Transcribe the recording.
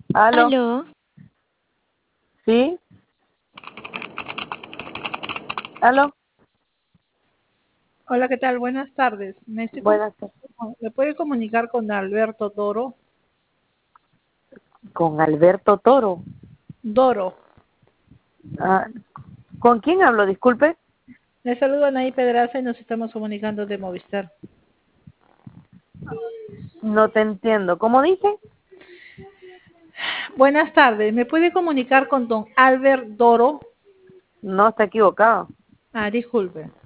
Aló, Aló, ¿sí? Aló, Hola, ¿qué tal? Buenas tardes. buenas tardes. ¿Me puede comunicar con Alberto Toro? Con Alberto Toro. Doro. Ah, ¿con quién hablo? Disculpe. Le saludo a Nay Pedraza y nos estamos comunicando de Movistar. No te entiendo. ¿Cómo dice? Buenas tardes. ¿Me puede comunicar con don Albert Doro? No, está equivocado. Disculpe.